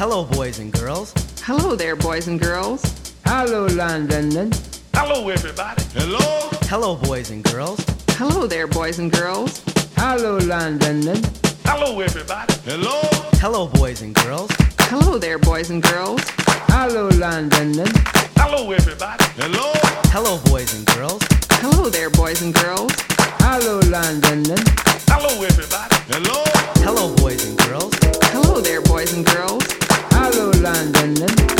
Hello, boys and girls. Hello there, boys and girls. Hello, London. Hello, everybody. Hello? Hello, boys and girls. Hello there, boys and girls. Hello, London. Hello, everybody. Hello? Hello, boys and girls. Hello there, boys and girls. Hello, London. Hello, everybody. Hello? Hello, boys and girls. Hello there, boys and girls. Hello, London. Hello, everybody. Hello? Hello, boys and girls. Hello there, boys and girls. Hello, London.